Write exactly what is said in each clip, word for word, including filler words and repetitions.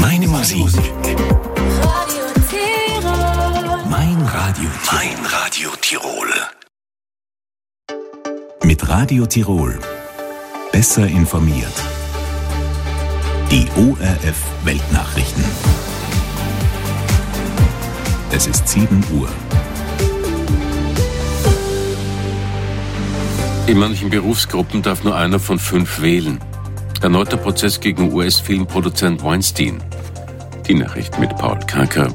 Deine Musik. Radio Tirol. Mein Radio Tirol. Mein Radio Tirol. Mit Radio Tirol. Besser informiert. Die O R F Weltnachrichten. Es ist sieben Uhr. In manchen Berufsgruppen darf nur einer von fünf wählen. Erneuter Prozess gegen U S-Filmproduzent Weinstein. Die Nachricht mit Paul Kanker.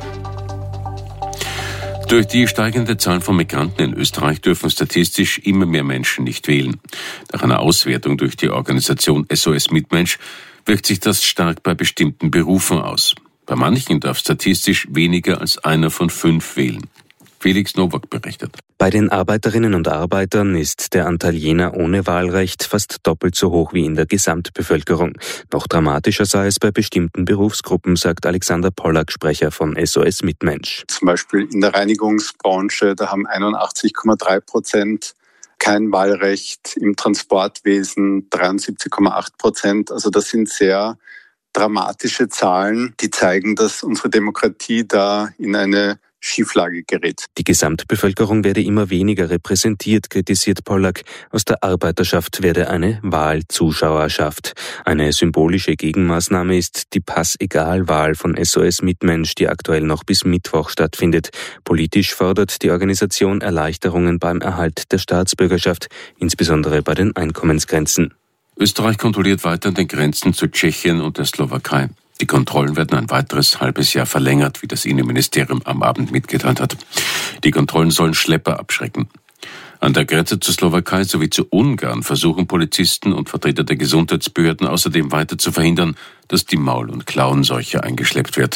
Durch die steigende Zahl von Migranten in Österreich dürfen statistisch immer mehr Menschen nicht wählen. Nach einer Auswertung durch die Organisation S O S Mitmensch wirkt sich das stark bei bestimmten Berufen aus. Bei manchen darf statistisch weniger als einer von fünf wählen. Felix Nowak berichtet. Bei den Arbeiterinnen und Arbeitern ist der Anteil jener ohne Wahlrecht fast doppelt so hoch wie in der Gesamtbevölkerung. Noch dramatischer sei es bei bestimmten Berufsgruppen, sagt Alexander Pollack, Sprecher von S O S Mitmensch. Zum Beispiel in der Reinigungsbranche, da haben einundachtzig Komma drei Prozent kein Wahlrecht, im Transportwesen dreiundsiebzig Komma acht Prozent. Also das sind sehr dramatische Zahlen, die zeigen, dass unsere Demokratie da in eine Schieflage gerät. Die Gesamtbevölkerung werde immer weniger repräsentiert, kritisiert Pollack. Aus der Arbeiterschaft werde eine Wahlzuschauerschaft. Eine symbolische Gegenmaßnahme ist die Pass-Egal-Wahl von S O S Mitmensch, die aktuell noch bis Mittwoch stattfindet. Politisch fordert die Organisation Erleichterungen beim Erhalt der Staatsbürgerschaft, insbesondere bei den Einkommensgrenzen. Österreich kontrolliert weiter an den Grenzen zu Tschechien und der Slowakei. Die Kontrollen werden ein weiteres halbes Jahr verlängert, wie das Innenministerium am Abend mitgeteilt hat. Die Kontrollen sollen Schlepper abschrecken. An der Grenze zur Slowakei sowie zu Ungarn versuchen Polizisten und Vertreter der Gesundheitsbehörden außerdem weiter zu verhindern, dass die Maul- und Klauenseuche eingeschleppt wird.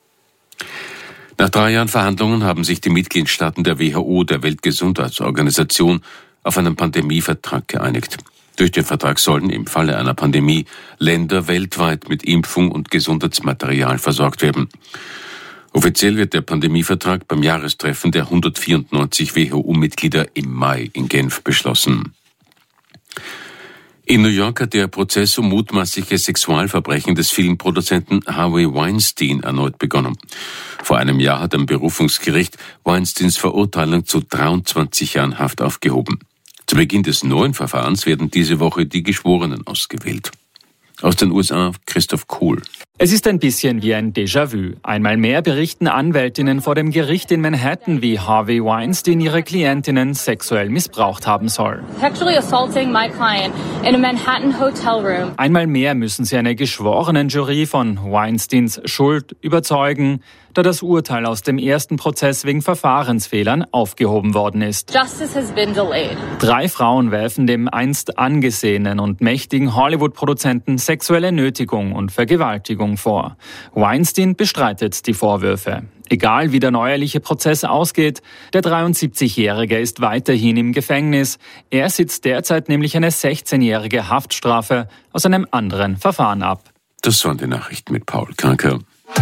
Nach drei Jahren Verhandlungen haben sich die Mitgliedstaaten der W H O, der Weltgesundheitsorganisation, auf einen Pandemievertrag geeinigt. Durch den Vertrag sollen im Falle einer Pandemie Länder weltweit mit Impfung und Gesundheitsmaterial versorgt werden. Offiziell wird der Pandemievertrag beim Jahrestreffen der hundertvierundneunzig W H O-Mitglieder im Mai in Genf beschlossen. In New York hat der Prozess um mutmaßliche Sexualverbrechen des Filmproduzenten Harvey Weinstein erneut begonnen. Vor einem Jahr hat ein Berufungsgericht Weinsteins Verurteilung zu dreiundzwanzig Jahren Haft aufgehoben. Zu Beginn des neuen Verfahrens werden diese Woche die Geschworenen ausgewählt. Aus den U S A Christoph Kohl. Es ist ein bisschen wie ein Déjà-vu. Einmal mehr berichten Anwältinnen vor dem Gericht in Manhattan, wie Harvey Weinstein ihre Klientinnen sexuell missbraucht haben soll. Sexually assaulting my client in a Manhattan hotel room. Einmal mehr müssen sie eine Geschworenenjury von Weinsteins Schuld überzeugen, da das Urteil aus dem ersten Prozess wegen Verfahrensfehlern aufgehoben worden ist. Justice has been delayed. Drei Frauen werfen dem einst angesehenen und mächtigen Hollywood-Produzenten sexuelle Nötigung und Vergewaltigung vor. Weinstein bestreitet die Vorwürfe. Egal wie der neuerliche Prozess ausgeht, der dreiundsiebzigjährige ist weiterhin im Gefängnis. Er sitzt derzeit nämlich eine sechzehnjährige Haftstrafe aus einem anderen Verfahren ab. Das waren die Nachrichten mit Paul Kanker.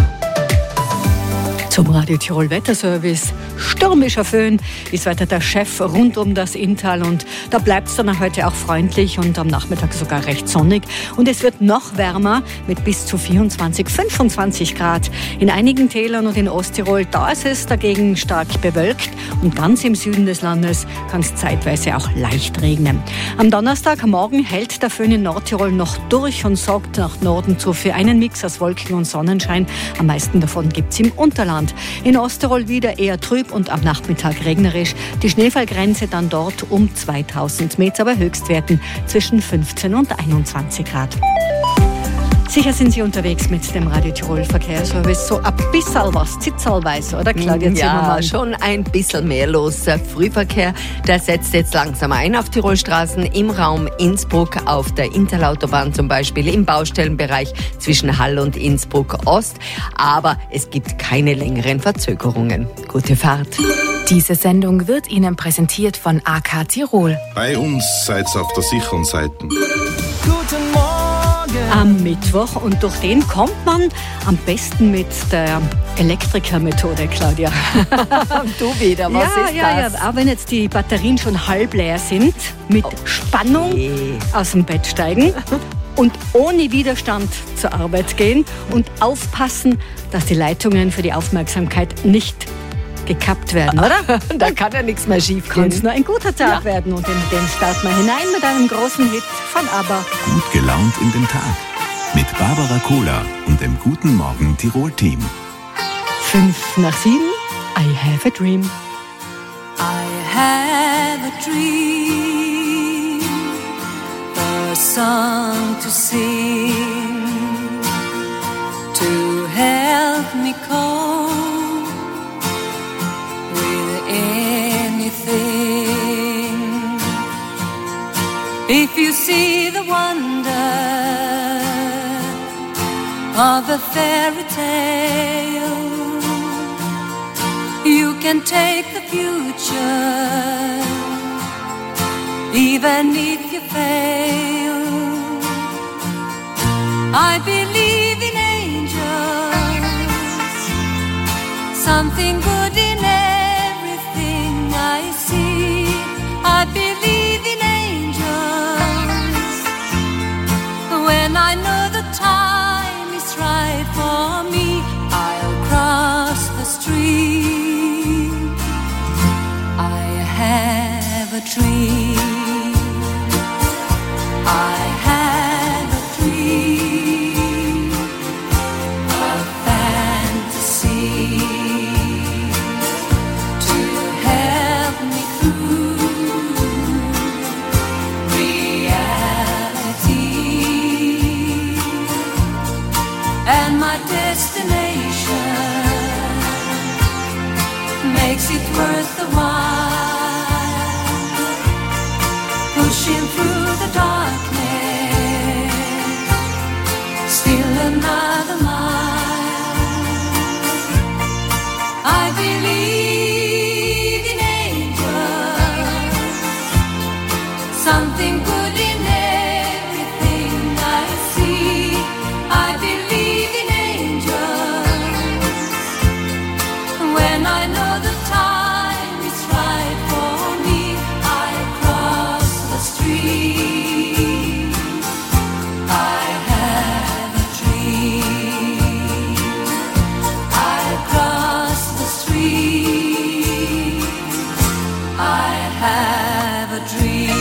Zum Radio Tirol Wetterservice. Stürmischer Föhn ist weiter der Chef rund um das Inntal und da bleibt es dann heute auch freundlich und am Nachmittag sogar recht sonnig. Und es wird noch wärmer mit bis zu vierundzwanzig, fünfundzwanzig Grad. In einigen Tälern und in Osttirol, da ist es dagegen stark bewölkt und ganz im Süden des Landes kann es zeitweise auch leicht regnen. Am Donnerstagmorgen hält der Föhn in Nordtirol noch durch und sorgt nach Norden zu für einen Mix aus Wolken und Sonnenschein. Am meisten davon gibt es im Unterland. In Osttirol wieder eher trüb und am Nachmittag regnerisch. Die Schneefallgrenze dann dort um zweitausend Meter, aber Höchstwerten zwischen fünfzehn und einundzwanzig Grad. Sicher sind Sie unterwegs mit dem Radio Tirol Verkehrsservice. So ein bisschen was, zitzelweise, oder Claudia Zimmermann? Ja, schon ein bisschen mehr los. Der Frühverkehr, der setzt jetzt langsam ein auf Tirolstraßen im Raum Innsbruck, auf der Interlautobahn zum Beispiel, im Baustellenbereich zwischen Hall und Innsbruck Ost. Aber es gibt keine längeren Verzögerungen. Gute Fahrt. Diese Sendung wird Ihnen präsentiert von A K Tirol. Bei uns seid ihr auf der sicheren Seite. Guten Morgen. Am Mittwoch und durch den kommt man am besten mit der Elektrikermethode, Claudia. Du wieder, was ja, ist ja, das? Ja, auch wenn jetzt die Batterien schon halb leer sind, mit Oh. Spannung Okay. aus dem Bett steigen und ohne Widerstand zur Arbeit gehen und aufpassen, dass die Leitungen für die Aufmerksamkeit nicht gekappt werden, oder? Da kann ja nichts mehr schief gehen. Kann es nur ein guter Tag ja. werden und in den starten wir hinein mit einem großen Hit von ABBA. Gut gelaunt in den Tag mit Barbara Kohler und dem Guten Morgen Tirol-Team. Fünf nach sieben, I have a dream. I have a dream, a song to sing, to help me cope with anything. If you see the wonder of a fairy tale, you can take the future, even if you fail. I believe in angels, something good in everything I see. I believe in angels, when I know the time is right for me, I'll cross the street. Have a dream, I have a dream, a fantasy to help me through reality, and my destination makes it worth the while. Pushing through the darkness, still another mile. I believe in angels, something good in everything I see. I believe in angels, when I know the time is right for me, I cross the street. I have a dream, I cross the street. I have a dream.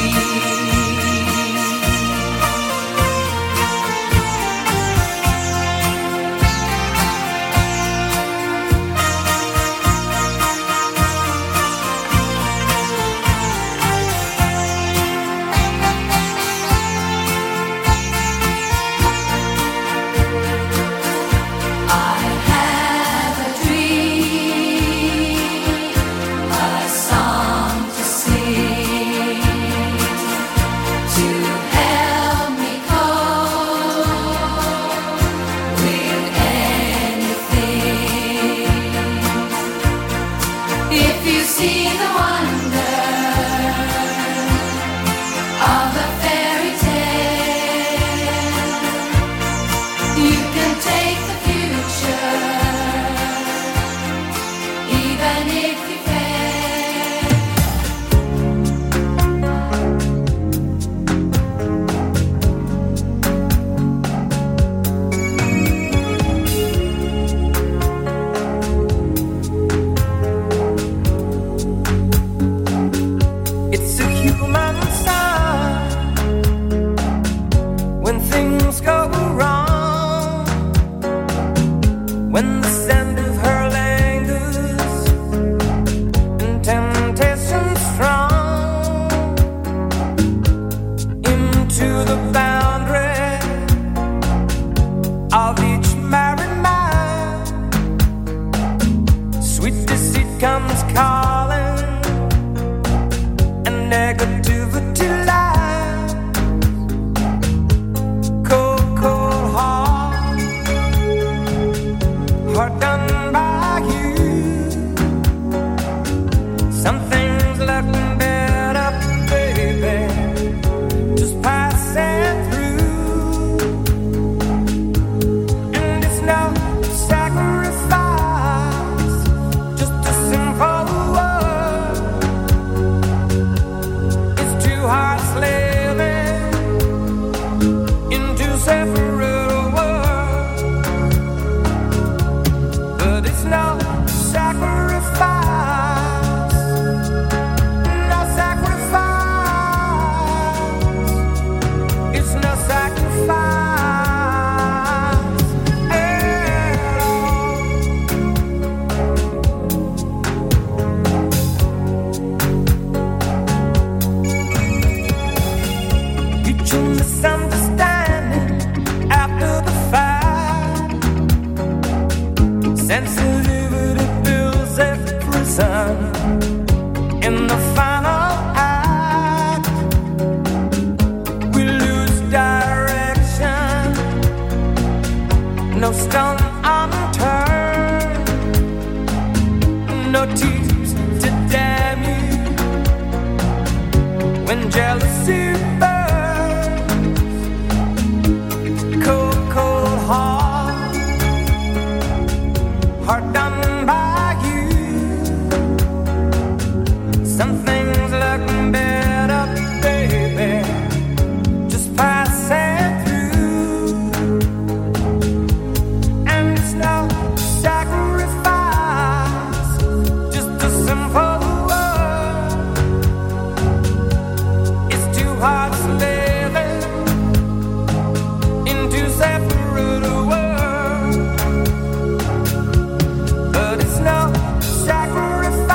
Heart down stone unturned, no tears to damn you. When jealousy burns, cold, cold heart, heart done by you. Some things look better, baby, just passing through. And it's no sacrifice, just a simple word. It's two hearts living in two separate worlds, but it's no sacrifice.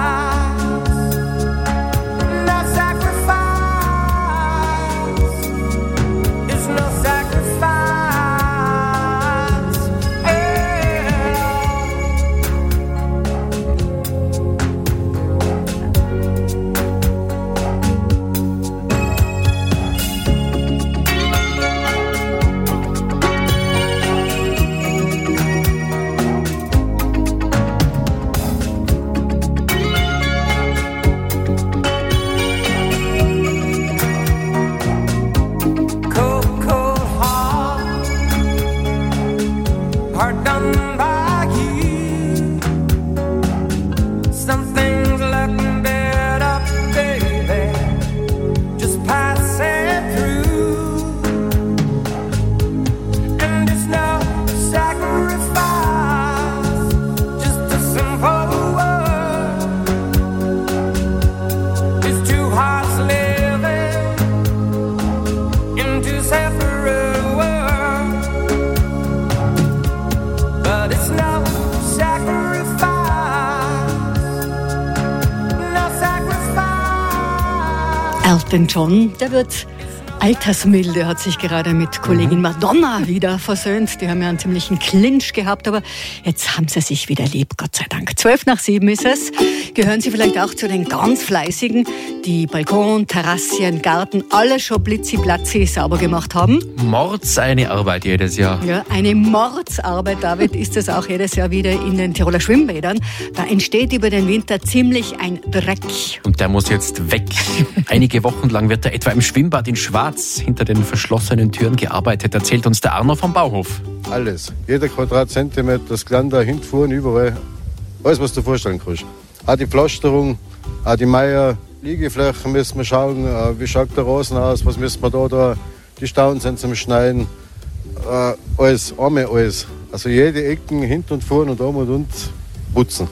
Elton John, der wird altersmilde, hat sich gerade mit Kollegin Madonna wieder versöhnt. Die haben ja einen ziemlichen Clinch gehabt, aber jetzt haben sie sich wieder lieb, Gott sei Dank. Zwölf nach sieben ist es. Gehören Sie vielleicht auch zu den ganz Fleißigen, die Balkon, Terrassien, Garten, alles schon blitzi-platzi sauber gemacht haben? Mords eine Arbeit jedes Jahr. Ja, eine Mordsarbeit, David, ist es auch jedes Jahr wieder in den Tiroler Schwimmbädern. Da entsteht über den Winter ziemlich ein Dreck. Und der muss jetzt weg. Einige Wochen lang wird da etwa im Schwimmbad in Schwarz hinter den verschlossenen Türen gearbeitet, erzählt uns der Arno vom Bauhof. Alles. Jeder Quadratzentimeter, das Geländer, hinten, überall. Alles, was du dir vorstellen kannst. Auch die Pflasterung, auch die Meier, Liegeflächen müssen wir schauen, wie schaut der Rasen aus, was müssen wir da, da, die Stauden sind zum Schneiden. Äh, alles, einmal alles. Also jede Ecken, hinten und vorn und um und und putzen.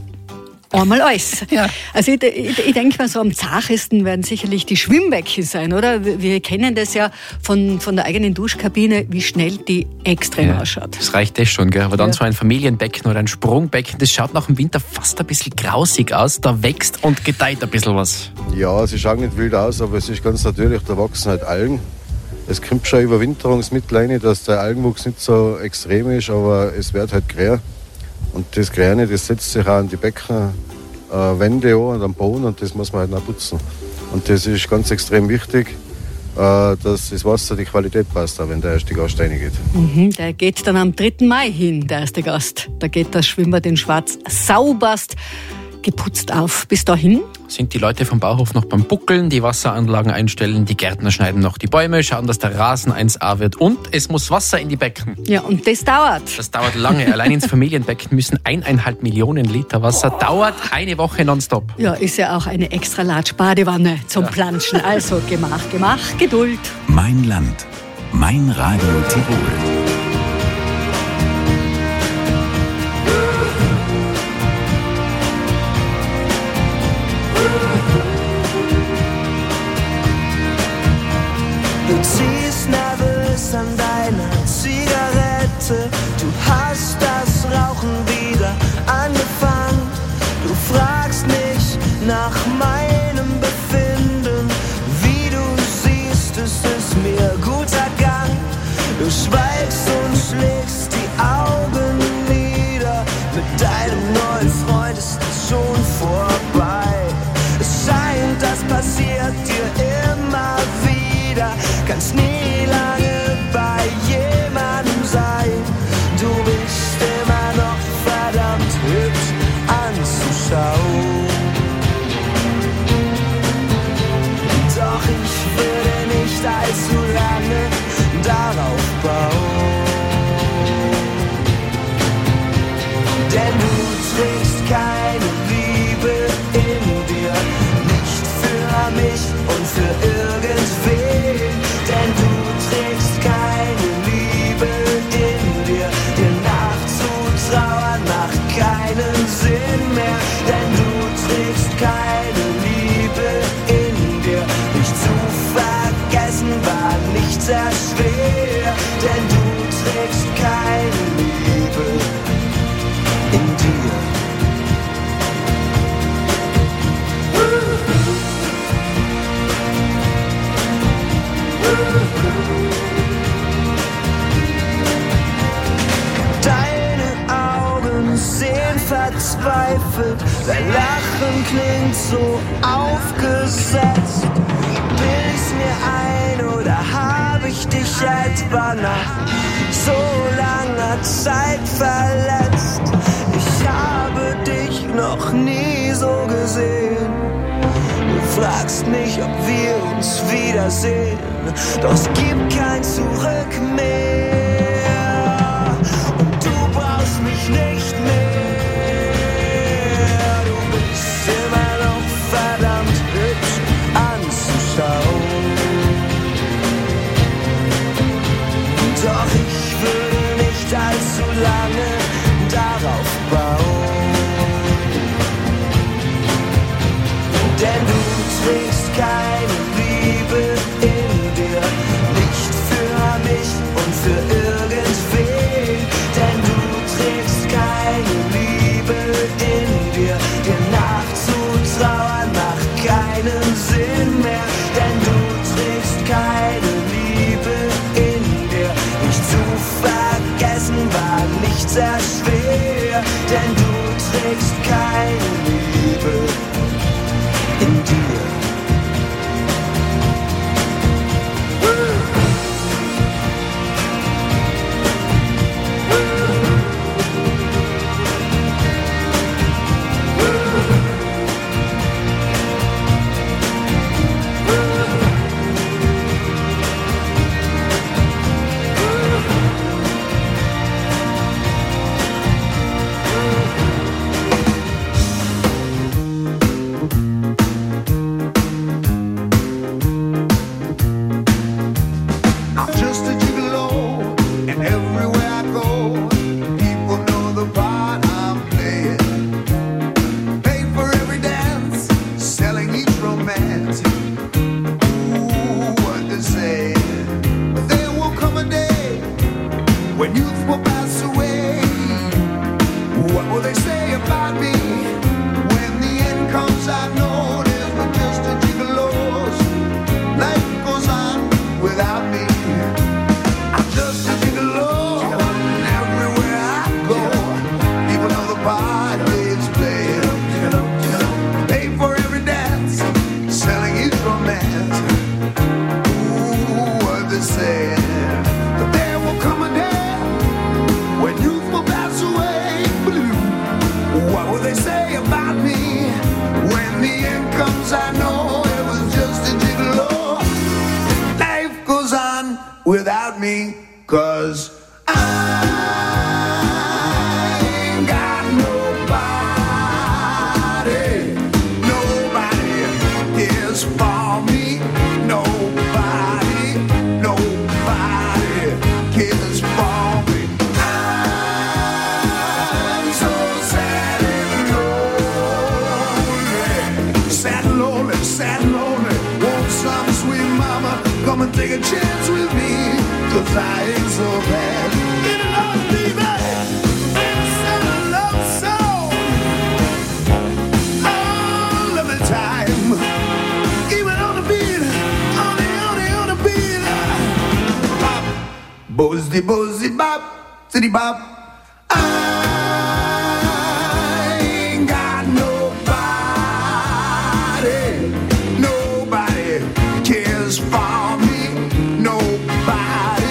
Einmal alles. Ja. Also ich, ich, ich denke mal, so am zachesten werden sicherlich die Schwimmbecken sein, oder? Wir kennen das ja von, von der eigenen Duschkabine, wie schnell die extrem ja, ausschaut. Das reicht das schon, gell? Aber dann ja. so ein Familienbecken oder ein Sprungbecken, das schaut nach dem Winter fast ein bisschen grausig aus. Da wächst und gedeiht ein bisschen was. Ja, sie schauen nicht wild aus, aber es ist ganz natürlich, da wachsen halt Algen. Es kommt schon Überwinterungsmittel rein, dass der Algenwuchs nicht so extrem ist, aber es wird halt grär. Und das Grüne, das setzt sich auch an die Beckenwände äh, an und am Boden und das muss man halt auch putzen. Und das ist ganz extrem wichtig, äh, dass das Wasser, die Qualität passt, auch wenn der erste Gast reingeht. Mhm, der geht dann am dritten Mai hin, der erste Gast. Da geht das Schwimmbad in Schwarz sauberst geputzt auf. Bis dahin sind die Leute vom Bauhof noch beim Buckeln, die Wasseranlagen einstellen, die Gärtner schneiden noch die Bäume, schauen, dass der Rasen eins A wird und es muss Wasser in die Becken. Ja, und das dauert. Das dauert lange. Allein ins Familienbecken müssen eineinhalb Millionen Liter Wasser. Oh. Dauert eine Woche nonstop. Ja, ist ja auch eine extra large Badewanne zum ja. Planschen. Also Gemach, Gemach, Geduld. Mein Land, mein Radio Tirol. Du ziehst nervös an deiner Zigarette. Du hast das Rauchen wieder angefangen. Du fragst mich nach meinem Befinden. Wie du siehst, es ist mir gut ergangen. Du schweigst verzweifelt, dein Lachen klingt so aufgesetzt. Bild ich's mir ein oder hab ich dich etwa nach so langer Zeit verletzt? Ich habe dich noch nie so gesehen. Du fragst mich, ob wir uns wiedersehen, doch es gibt kein Zurück mehr. Und du brauchst mich nicht mehr. Du bist immer noch verdammt hübsch anzuschauen. Doch ich würde nicht allzu lange darauf bauen. Denn du trägst keine Liebe in dir, nicht für mich und für irgendwen. Denn du trägst keine Liebe in dir, dir nachzutrauern macht keinen Sinn mehr. Denn du trägst keine Liebe in dir, dich zu vergessen war nicht sehr schwer. Denn du trägst keine Liebe in dir. Without me, 'cause I ain't got nobody, nobody cares for me, nobody, nobody cares for me. I'm so sad and lonely, sad and lonely, sad and lonely. Want some sweet mama, come and take a chance with me. 'Cause I ain't so bad. Get along, baby. It's a love song. All of the time. Even on the beat. On the, on the, on the beat. Bop. Bozzy, bozzy, bop. City bop. I ain't got nobody. Nobody cares for me. Nobody.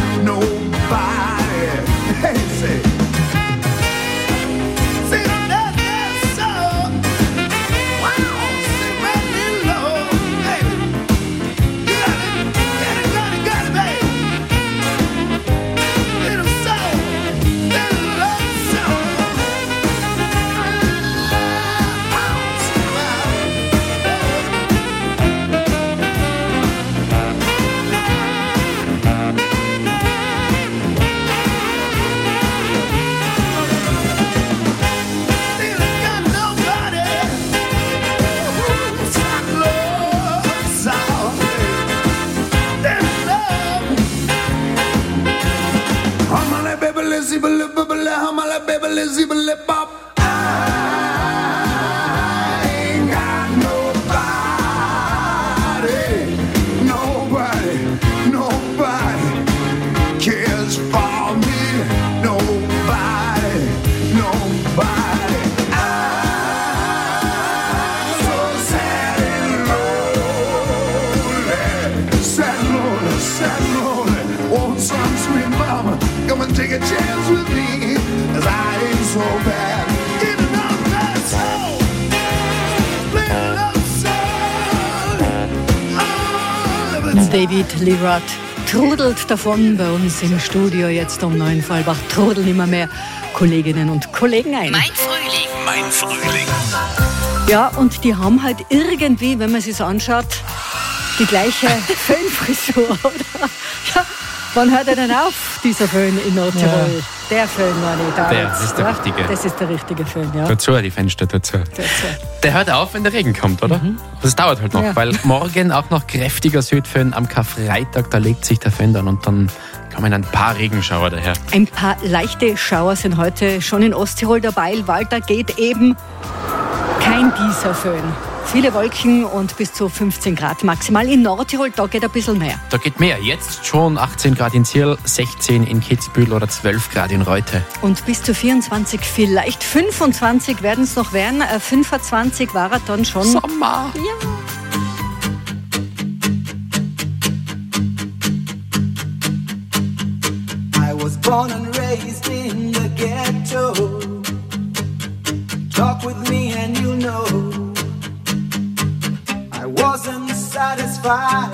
Zibbly, bibbly, humala, bibbly, zibbly, bop. I ain't got nobody, nobody, nobody cares for me. Nobody, nobody. a chance with me, 'cause I ain't so bad. Give it up, that soul. Split it up, soul. Oh, David Lee Roth trudelt davon bei uns im Studio jetzt um neun vor halb acht. Trudeln immer mehr Kolleginnen und Kollegen ein. Mein Frühling. Mein Frühling. Ja, und die haben halt irgendwie, wenn man sich so anschaut, die gleiche Föhnfrisur, oder? Ja, wann hört er denn auf, dieser Föhn in Nordtirol? Ja. Der Föhn war nicht da. Der jetzt, ist der ja? richtige. Das ist der richtige Föhn, ja. Dazu, die Fenster dazu. dazu. Der hört auf, wenn der Regen kommt, oder? Mhm. Das dauert halt noch, ja. Weil morgen auch noch kräftiger Südföhn am Karfreitag, da legt sich der Föhn dann und dann kommen ein paar Regenschauer daher. Ein paar leichte Schauer sind heute schon in Osttirol dabei. Walter geht eben kein Dieselföhn. Viele Wolken und bis zu fünfzehn Grad maximal. In Nordtirol, da geht ein bisschen mehr. Da geht mehr. Jetzt schon achtzehn Grad in Zierl, sechzehn in Kitzbühel oder zwölf Grad in Reute. Und bis zu vierundzwanzig, vielleicht fünfundzwanzig werden es noch werden. Äh, fünfundzwanzig war er dann schon. Sommer. Ja. I was born and raised in the ghetto. Talk with me and you'll know I wasn't satisfied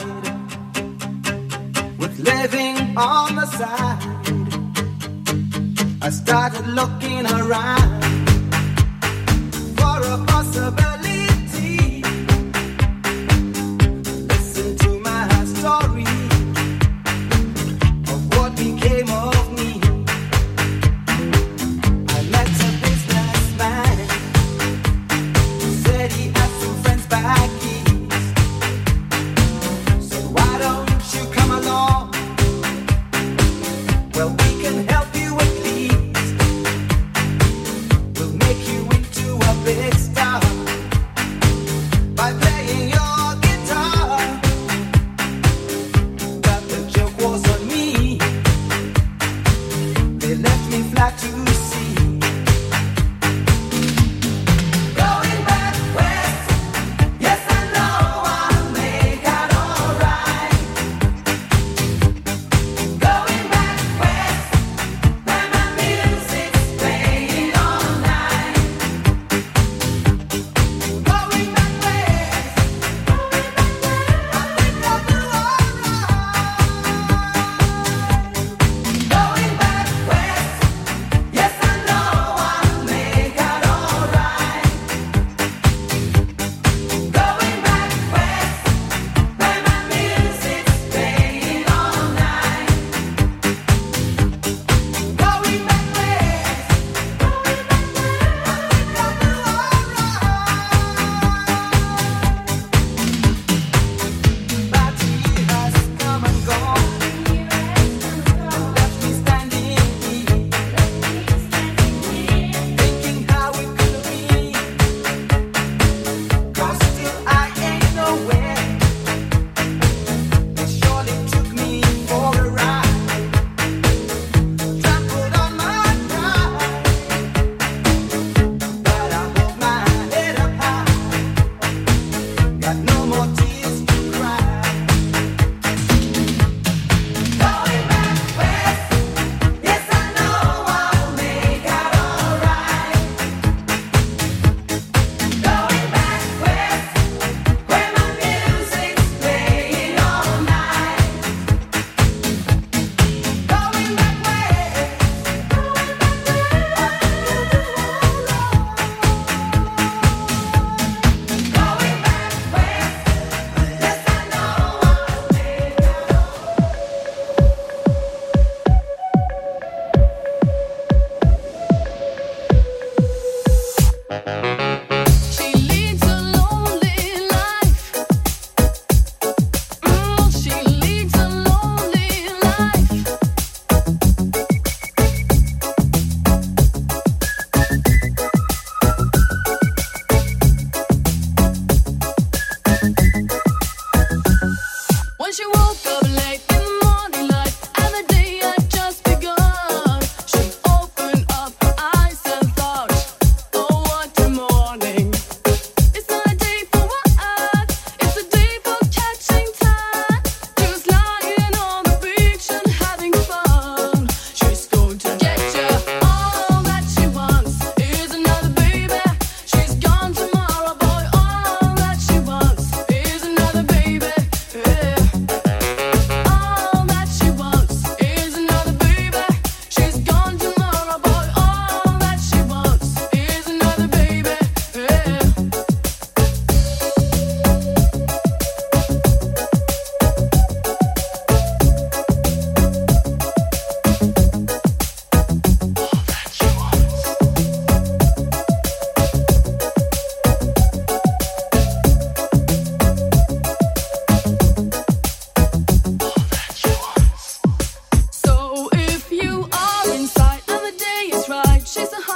with living on the side. I started looking around for a possibility. Listen to my story of what became of me. I met a businessman who said he had some friends back east. So why don't you come along? Well, we can help you at least. We'll make you into a big star by playing your guitar. But the joke was on me. They left me flat to see. Going back west, yes I know I'll make out alright. Going back west, where my music's playing all night. Going back west, I think I'll do alright. Going back west, yes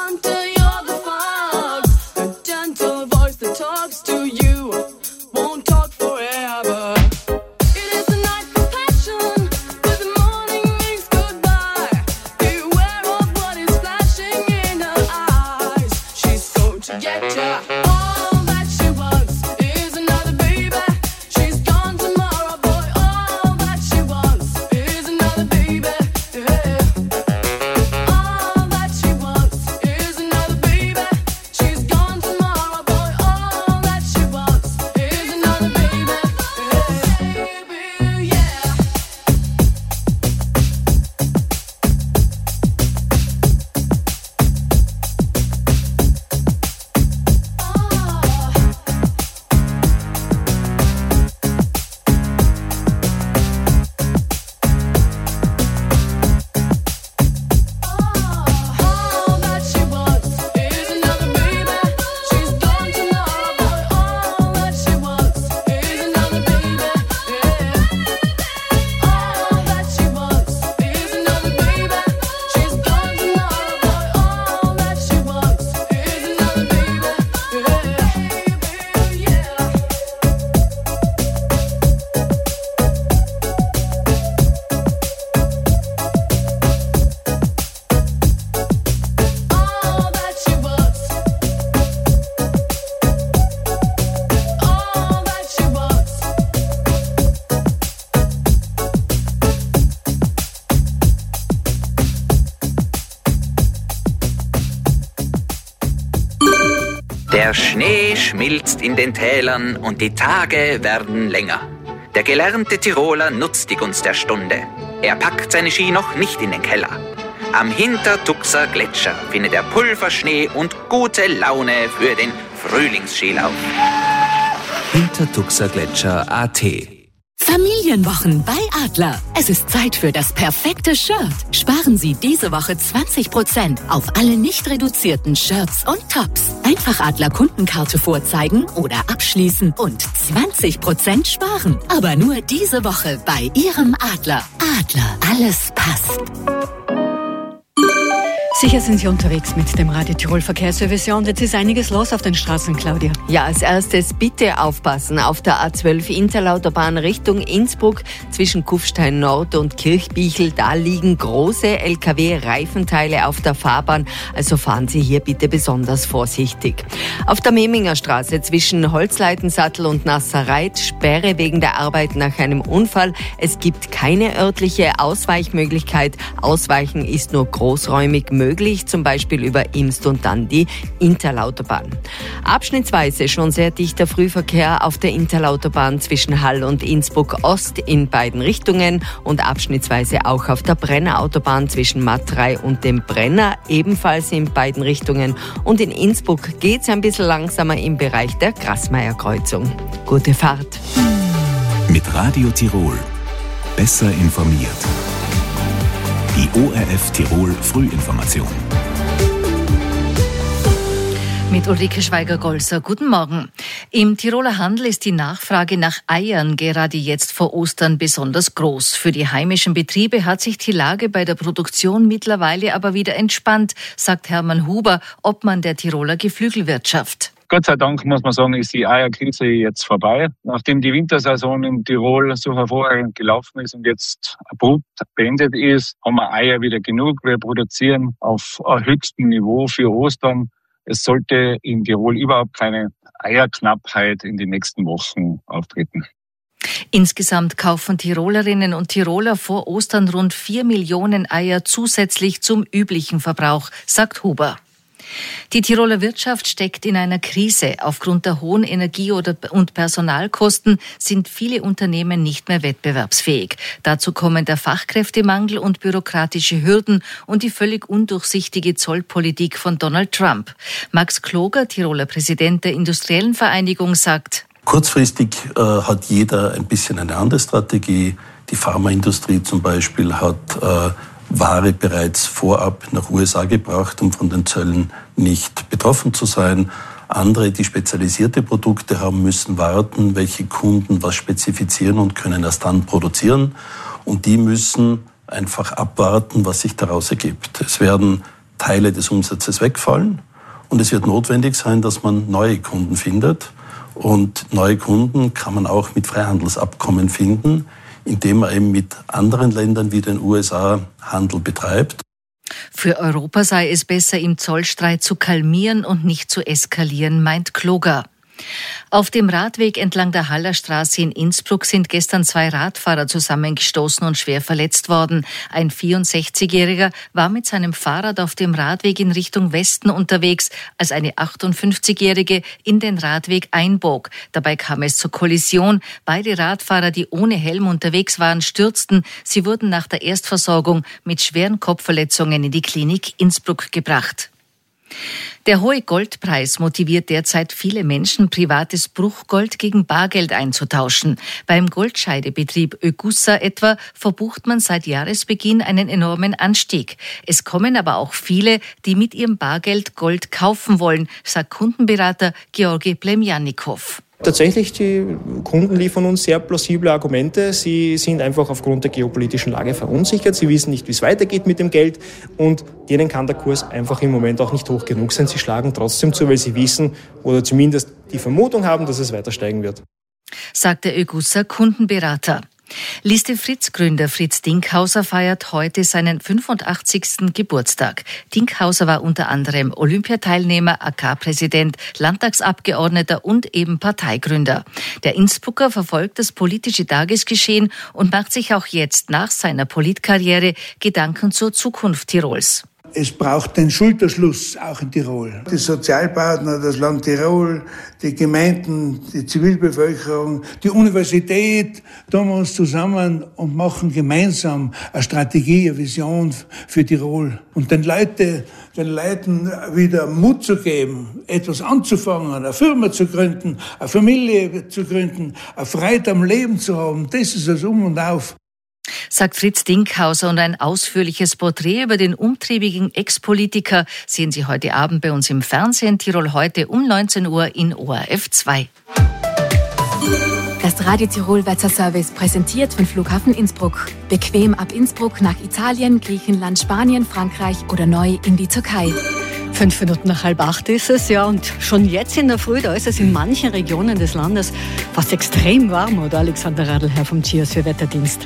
Der Schnee schmilzt in den Tälern und die Tage werden länger. Der gelernte Tiroler nutzt die Gunst der Stunde. Er packt seine Ski noch nicht in den Keller. Am Hintertuxer Gletscher findet er Pulverschnee und gute Laune für den Frühlingsskilauf. Hintertuxer Gletscher punkt a t. Familienwochen bei Adler. Es ist Zeit für das perfekte Shirt. Sparen Sie diese Woche zwanzig Prozent auf alle nicht reduzierten Shirts und Tops. Einfach Adler Kundenkarte vorzeigen oder abschließen und zwanzig Prozent sparen. Aber nur diese Woche bei Ihrem Adler. Adler, alles passt. Sicher sind Sie unterwegs mit dem Radio Tirol Verkehrsservice. Ja, und jetzt ist einiges los auf den Straßen, Claudia. Ja, als erstes bitte aufpassen. Auf der A zwölf Interlautobahn Richtung Innsbruck zwischen Kufstein Nord und Kirchbichel, da liegen große L K W-Reifenteile auf der Fahrbahn. Also fahren Sie hier bitte besonders vorsichtig. Auf der Meminger Straße zwischen Holzleitensattel und Nasserreit Sperre wegen der Arbeit nach einem Unfall. Es gibt keine örtliche Ausweichmöglichkeit. Ausweichen ist nur großräumig möglich. Möglich, zum Beispiel über Imst und dann die Interlautobahn. Abschnittsweise schon sehr dichter Frühverkehr auf der Interlautobahn zwischen Hall und Innsbruck Ost in beiden Richtungen und abschnittsweise auch auf der Brennerautobahn zwischen Matrei und dem Brenner, ebenfalls in beiden Richtungen. Und in Innsbruck geht es ein bisschen langsamer im Bereich der Grasmeierkreuzung. Gute Fahrt. Mit Radio Tirol. Besser informiert. Die O R F Tirol Frühinformation. Mit Ulrike Schweiger-Golser. Guten Morgen. Im Tiroler Handel ist die Nachfrage nach Eiern gerade jetzt vor Ostern besonders groß. Für die heimischen Betriebe hat sich die Lage bei der Produktion mittlerweile aber wieder entspannt, sagt Hermann Huber, Obmann der Tiroler Geflügelwirtschaft. Gott sei Dank, muss man sagen, ist die Eierkrise jetzt vorbei. Nachdem die Wintersaison in Tirol so hervorragend gelaufen ist und jetzt abrupt beendet ist, haben wir Eier wieder genug. Wir produzieren auf höchstem Niveau für Ostern. Es sollte in Tirol überhaupt keine Eierknappheit in den nächsten Wochen auftreten. Insgesamt kaufen Tirolerinnen und Tiroler vor Ostern rund vier Millionen Eier zusätzlich zum üblichen Verbrauch, sagt Huber. Die Tiroler Wirtschaft steckt in einer Krise. Aufgrund der hohen Energie- und Personalkosten sind viele Unternehmen nicht mehr wettbewerbsfähig. Dazu kommen der Fachkräftemangel und bürokratische Hürden und die völlig undurchsichtige Zollpolitik von Donald Trump. Max Kloger, Tiroler Präsident der Industriellen Vereinigung, sagt: Kurzfristig äh, hat jeder ein bisschen eine andere Strategie. Die Pharmaindustrie zum Beispiel hat äh, Ware bereits vorab nach U S A gebracht, um von den Zöllen nicht betroffen zu sein. Andere, die spezialisierte Produkte haben, müssen warten, welche Kunden was spezifizieren und können erst dann produzieren. Und die müssen einfach abwarten, was sich daraus ergibt. Es werden Teile des Umsatzes wegfallen. Und es wird notwendig sein, dass man neue Kunden findet. Und neue Kunden kann man auch mit Freihandelsabkommen finden, indem man eben mit anderen Ländern wie den U S A Handel betreibt. Für Europa sei es besser, im Zollstreit zu kalmieren und nicht zu eskalieren, meint Kloger. Auf dem Radweg entlang der Hallerstraße in Innsbruck sind gestern zwei Radfahrer zusammengestoßen und schwer verletzt worden. Ein vierundsechzigjähriger war mit seinem Fahrrad auf dem Radweg in Richtung Westen unterwegs, als eine achtundfünfzigjährige in den Radweg einbog. Dabei kam es zur Kollision. Beide Radfahrer, die ohne Helm unterwegs waren, stürzten. Sie wurden nach der Erstversorgung mit schweren Kopfverletzungen in die Klinik Innsbruck gebracht. Der hohe Goldpreis motiviert derzeit viele Menschen, privates Bruchgold gegen Bargeld einzutauschen. Beim Goldscheidebetrieb Ögussa etwa verbucht man seit Jahresbeginn einen enormen Anstieg. Es kommen aber auch viele, die mit ihrem Bargeld Gold kaufen wollen, sagt Kundenberater Georgi Plemjanikow. Tatsächlich, die Kunden liefern uns sehr plausible Argumente. Sie sind einfach aufgrund der geopolitischen Lage verunsichert. Sie wissen nicht, wie es weitergeht mit dem Geld. Und denen kann der Kurs einfach im Moment auch nicht hoch genug sein. Sie schlagen trotzdem zu, weil sie wissen oder zumindest die Vermutung haben, dass es weiter steigen wird. Sagt der Ögussa Kundenberater. Liste Fritz-Gründer Fritz Dinkhauser feiert heute seinen fünfundachtzigsten Geburtstag. Dinkhauser war unter anderem Olympiateilnehmer, A K-Präsident, Landtagsabgeordneter und eben Parteigründer. Der Innsbrucker verfolgt das politische Tagesgeschehen und macht sich auch jetzt nach seiner Politkarriere Gedanken zur Zukunft Tirols. Es braucht den Schulterschluss auch in Tirol. Die Sozialpartner, das Land Tirol, die Gemeinden, die Zivilbevölkerung, die Universität tun wir uns zusammen und machen gemeinsam eine Strategie, eine Vision für Tirol. Und den Leuten, den Leuten wieder Mut zu geben, etwas anzufangen, eine Firma zu gründen, eine Familie zu gründen, eine Freude am Leben zu haben, das ist das Um und Auf. Sagt Fritz Dinkhauser, und ein ausführliches Porträt über den umtriebigen Ex-Politiker sehen Sie heute Abend bei uns im Fernsehen. Tirol heute um neunzehn Uhr in O R F zwei. Das Radio Tirol Wetterservice präsentiert von Flughafen Innsbruck. Bequem ab Innsbruck nach Italien, Griechenland, Spanien, Frankreich oder neu in die Türkei. Fünf Minuten nach halb acht ist es, ja, und schon jetzt in der Früh, da ist es in manchen Regionen des Landes fast extrem warm, oder Alexander Radl, vom Tiers für Wetterdienst.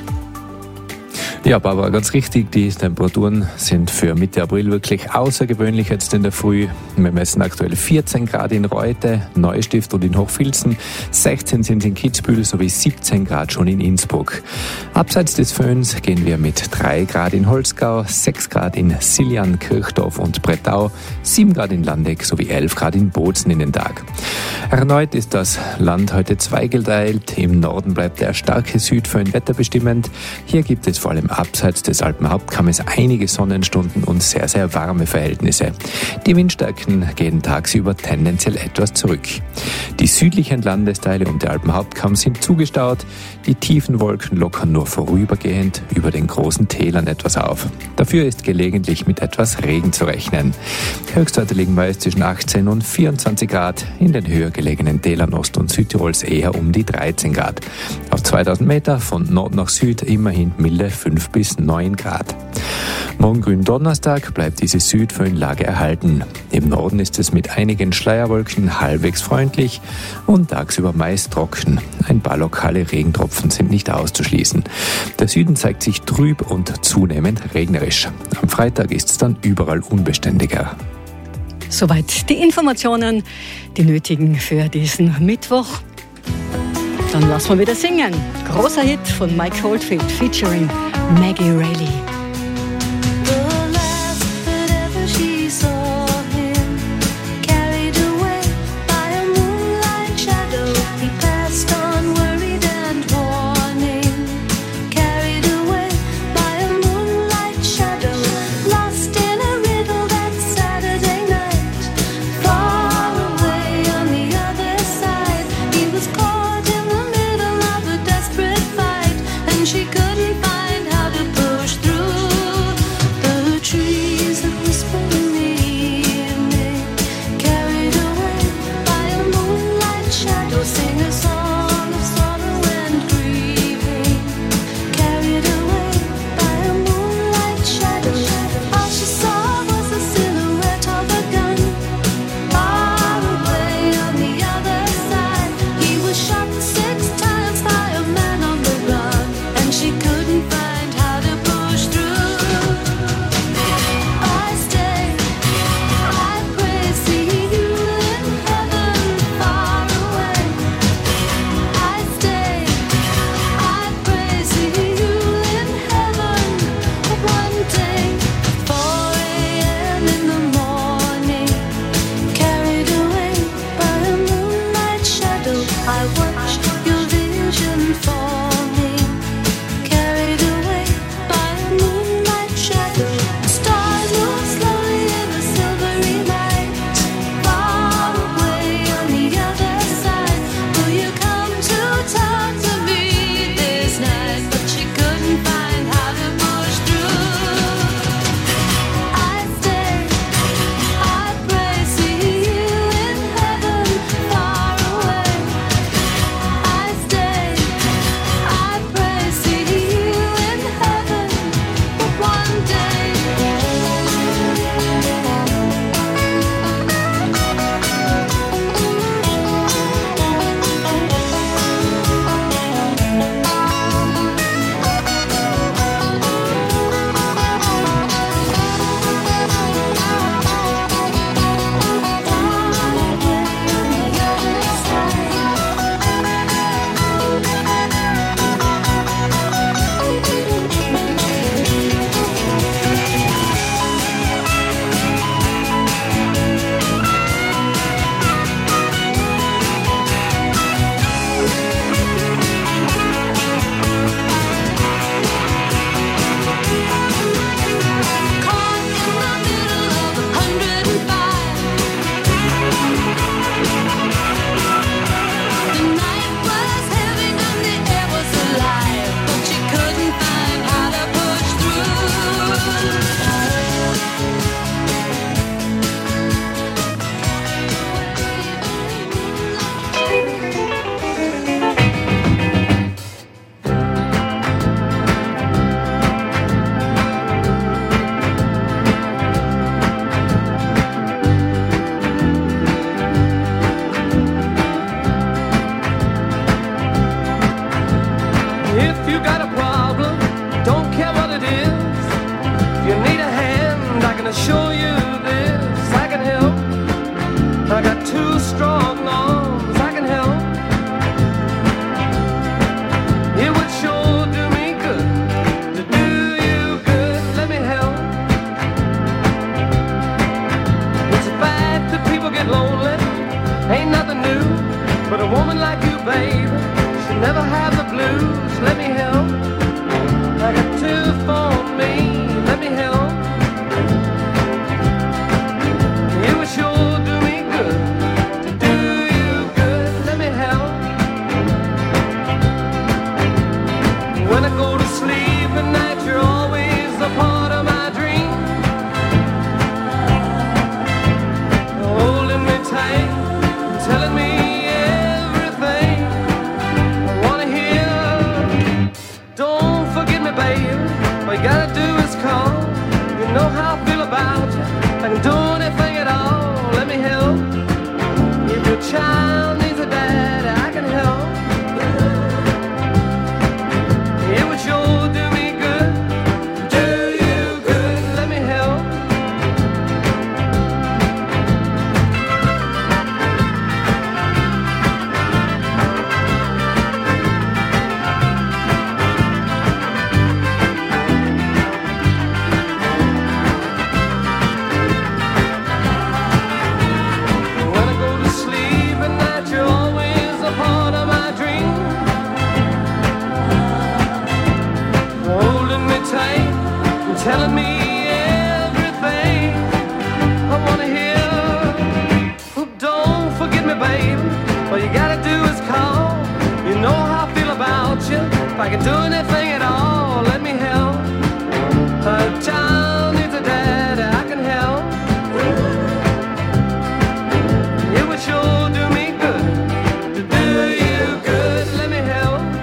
Ja, Barbara, ganz richtig. Die Temperaturen sind für Mitte April wirklich außergewöhnlich jetzt in der Früh. Wir messen aktuell vierzehn Grad in Reute, Neustift und in Hochfilzen, sechzehn sind es in Kitzbühel sowie siebzehn Grad schon in Innsbruck. Abseits des Föhns gehen wir mit drei Grad in Holzgau, sechs Grad in Siljan, Kirchdorf und Brettau, sieben Grad in Landeck sowie elf Grad in Bozen in den Tag. Erneut ist das Land heute zweigeteilt. Im Norden bleibt der starke Südföhn wetterbestimmend. Hier gibt es vor allem abseits des Alpenhauptkammes einige Sonnenstunden und sehr, sehr warme Verhältnisse. Die Windstärken gehen tagsüber tendenziell etwas zurück. Die südlichen Landesteile um den Alpenhauptkamm sind zugestaut. Die tiefen Wolken lockern nur vorübergehend über den großen Tälern etwas auf. Dafür ist gelegentlich mit etwas Regen zu rechnen. Höchstwerte liegen meist zwischen achtzehn und vierundzwanzig Grad, in den höher gelegenen Tälern Ost- und Südtirols eher um die dreizehn Grad. Auf zweitausend Meter von Nord nach Süd immerhin milde fünf bis neun Grad. Morgen grünen Donnerstag bleibt diese Südföhnlage erhalten. Im Norden ist es mit einigen Schleierwolken halbwegs freundlich und tagsüber meist trocken. Ein paar lokale Regentropfen sind nicht auszuschließen. Der Süden zeigt sich trüb und zunehmend regnerisch. Am Freitag ist es dann überall unbeständiger. Soweit die Informationen, die nötigen für diesen Mittwoch. Dann lassen wir wieder singen. Großer Hit von Mike Oldfield featuring Maggie Reilly. She couldn't find how to push through.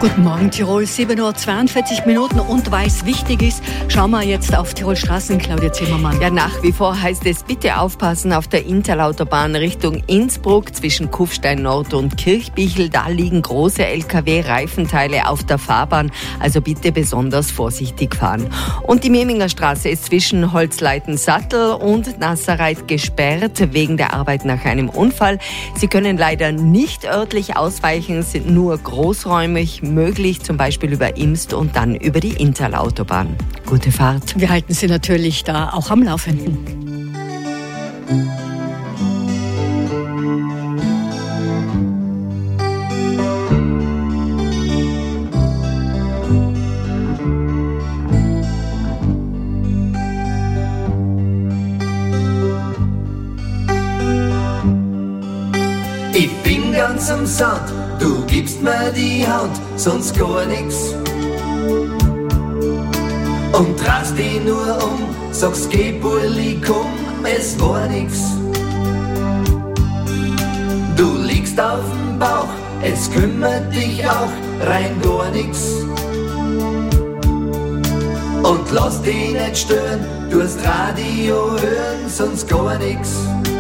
Guten Morgen Tirol, sieben Uhr zweiundvierzig Minuten und weil es wichtig ist, schauen wir jetzt auf Tirol Straßen, Claudia Zimmermann. Ja, nach wie vor heißt es, bitte aufpassen auf der Intalautobahn Richtung Innsbruck zwischen Kufstein Nord und Kirchbichel. Da liegen große L K W-Reifenteile auf der Fahrbahn, also bitte besonders vorsichtig fahren. Und die Meminger Straße ist zwischen Holzleiten-Sattel und Nasserreit gesperrt wegen der Arbeit nach einem Unfall. Sie können leider nicht örtlich ausweichen, sind nur großräumig möglich, zum Beispiel über Imst und dann über die Intalautobahn. Gute Fahrt. Wir halten Sie natürlich da auch am Laufenden. Ich bin ganz am Sand, du gibst mir die Hand, sonst gar nix. Und drehst dich nur um, sagst geh Burli, komm, es war nix. Du liegst auf dem Bauch, es kümmert dich auch rein gar nix. Und lass dich nicht stören, du hast Radio hören, sonst gar nix.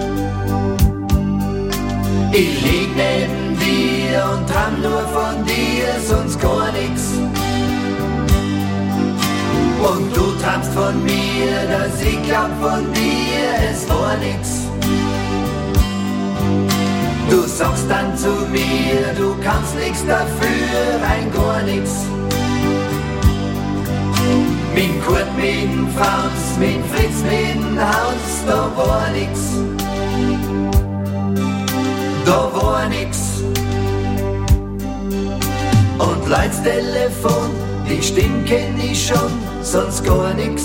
Ich lieg neben dir und träum nur von dir, sonst gar nix. Und du träumst von mir, dass ich glaub von dir, es war nix. Du sagst dann zu mir, du kannst nix dafür, rein gar nix. Mit Kurt, mit Franz, mit Fritz, mit Hans, da war nix. Da war nix. Und Leut's Telefon, die Stimme kenn ich schon, sonst gar nix.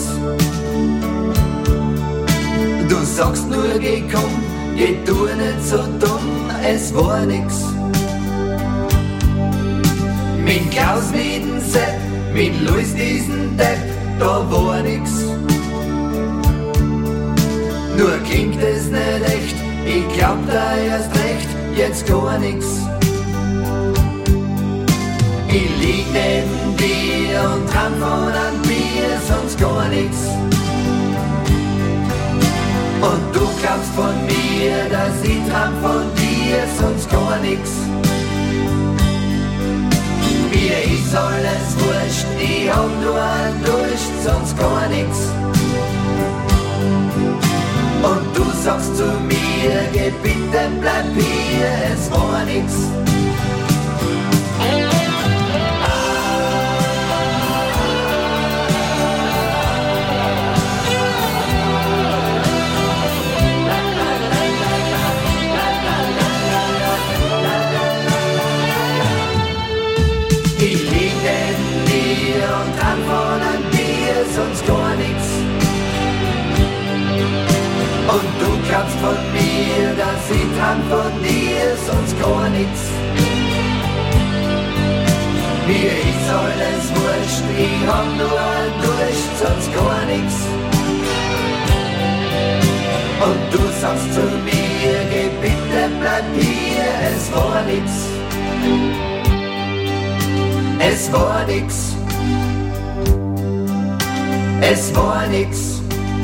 Du sagst nur, geh komm, geh du nicht so dumm, es war nix. Mit Klaus, mit dem Sepp, mit Luis, diesen Depp, da war nix. Nur klingt es nicht echt, ich glaub da erst recht, jetzt gar nix. Ich lieg neben dir und träum von einem Bier, sonst gar nix. Und du glaubst von mir, dass ich träum von dir, sonst gar nix. Mir ist alles wurscht, ich hab nur einen Durst, sonst gar nix. Und du sagst zu mir, geh bitte, bleib hier, es war nix. Ich lieg neben dir und träum von einem Bier, sonst gar nix. Und du glaubst von mir, dass ich träum von dir, sonst gar nix. Mir ist alles wurscht, ich hab nur einen Durst, sonst gar nix. Und du sagst zu mir, geh bitte, bleib hier, es war nix. Es war nix. Es war nix.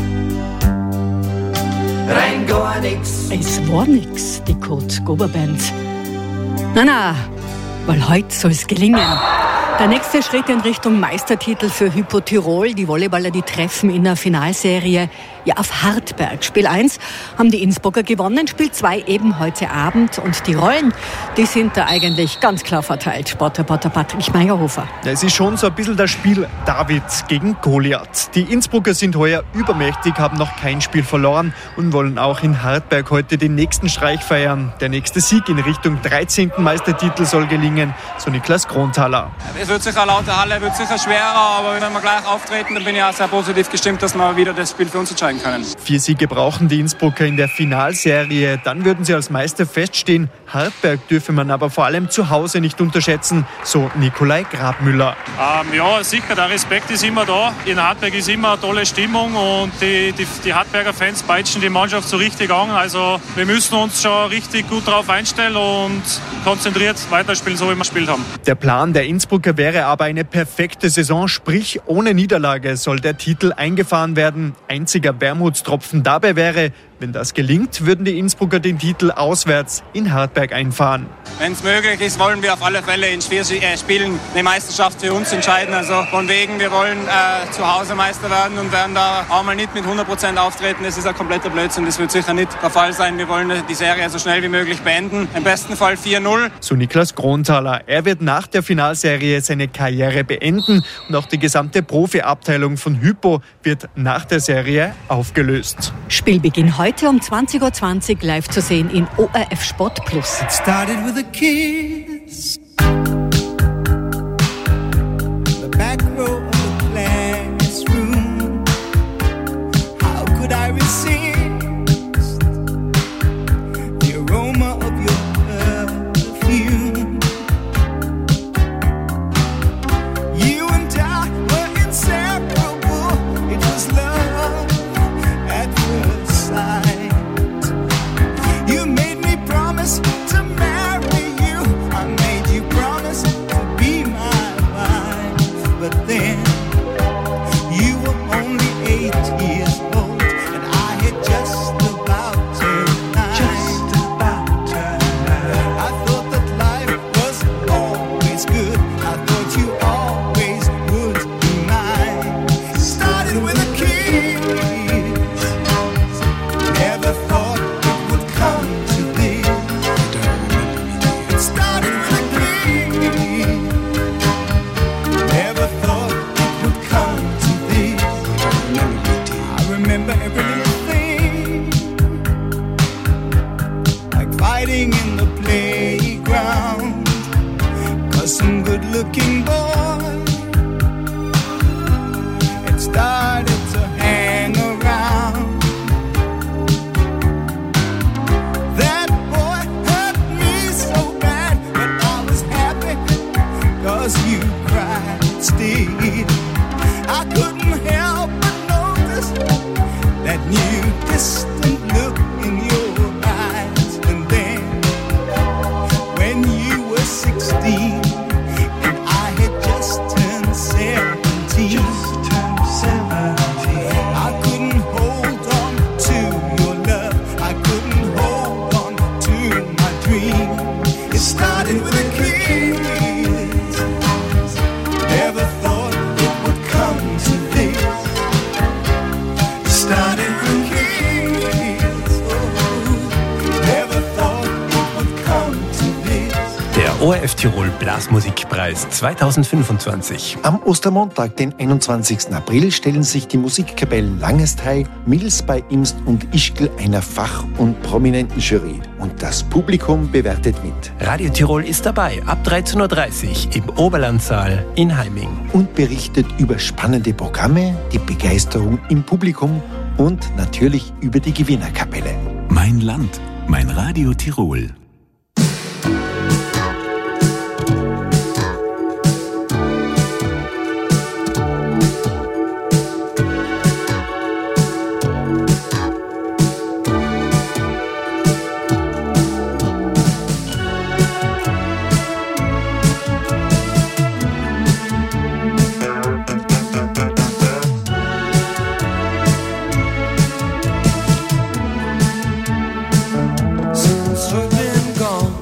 Rein gar nix. Es war nix, die Kurt Gober Band. Na na, weil heute soll es gelingen. Der nächste Schritt in Richtung Meistertitel für Hypo Tirol. Die Volleyballer, die treffen in der Finalserie ja auf Hartberg. Spiel eins haben die Innsbrucker gewonnen, Spiel zwei eben heute Abend. Und die Rollen, die sind da eigentlich ganz klar verteilt. Sportreporter Patrick Meyerhofer. Ja, es ist schon so ein bisschen das Spiel David gegen Goliath. Die Innsbrucker sind heuer übermächtig, haben noch kein Spiel verloren und wollen auch in Hartberg heute den nächsten Streich feiern. Der nächste Sieg in Richtung dreizehnten Meistertitel soll gelingen, so Niklas Kronthaler. Es wird sicher laut der Halle, wird sicher schwerer, aber wenn wir gleich auftreten, dann bin ich auch sehr positiv gestimmt, dass wir wieder das Spiel für uns entscheiden können. Vier Siege brauchen die Innsbrucker in der Finalserie, dann würden sie als Meister feststehen. Hartberg dürfe man aber vor allem zu Hause nicht unterschätzen, so Nikolai Grabmüller. Ähm, ja, sicher, der Respekt ist immer da. In Hartberg ist immer eine tolle Stimmung und die, die, die Hartberger Fans peitschen die Mannschaft so richtig an. Also wir müssen uns schon richtig gut darauf einstellen und konzentriert weiterspielen, so wie wir gespielt haben. Der Plan der Innsbrucker wäre aber eine perfekte Saison, sprich ohne Niederlage soll der Titel eingefahren werden. Einziger Wermutstropfen dabei wäre, wenn das gelingt, würden die Innsbrucker den Titel auswärts in Hartberg einfahren. Wenn es möglich ist, wollen wir auf alle Fälle in vier äh, Spielen eine Meisterschaft für uns entscheiden. Also von wegen, wir wollen äh, zu Hause Meister werden und werden da auch mal nicht mit hundert Prozent auftreten. Das ist ein kompletter Blödsinn, das wird sicher nicht der Fall sein. Wir wollen die Serie so schnell wie möglich beenden. Im besten Fall vier null. So Niklas Kronthaler. Er wird nach der Finalserie seine Karriere beenden und auch die gesamte Profiabteilung von Hypo wird nach der Serie aufgelöst. Spielbeginn heute um zwanzig Uhr zwanzig live zu sehen in O R F Sport Plus. It started with a kiss. The back row of the classroom. How could I resist the aroma of your perfume? You and I were inseparable. It was love at first sight. You made me promise to marry you. I made you promise to be my wife. But then you were only eight years old, and I had just about turned nine. Just about turned nine. I thought that life was always good. I thought you always would be mine. Started with a kiss. Never thought it would come to this. It started with a kiss. Never thought it would come to this. I remember every little thing, like fighting in the playground, 'cause some good-looking boy had started to hang around. That boy hurt me so bad, but I was happy 'cause you cried still. I couldn't help but notice that new distant look in your eyes. And then when you were sixteen and I had just turned seventeen, just turned seventeen, I couldn't hold on to your love. I couldn't hold on to my dream. It started with a kiss. Never thought it would come to this. It started with a kiss. Oh, never thought it would come to this. Der O R F Tirol Blasmusikpreis zweitausendfünfundzwanzig. Am Ostermontag, den einundzwanzigsten April, stellen sich die Musikkapellen Langestei, Mills bei Imst und Ischgl einer Fach- und prominenten Jury. Und das Publikum bewertet mit. Radio Tirol ist dabei ab dreizehn Uhr dreißig im Oberlandsaal in Heiming. Und berichtet über spannende Programme, die Begeisterung im Publikum und natürlich über die Gewinnerkapelle. Mein Land, mein Radio Tirol. Since you've been gone,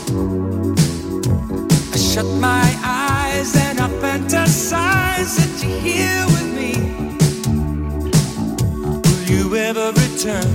I shut my eyes and I fantasize that you're here with me. Will you ever return?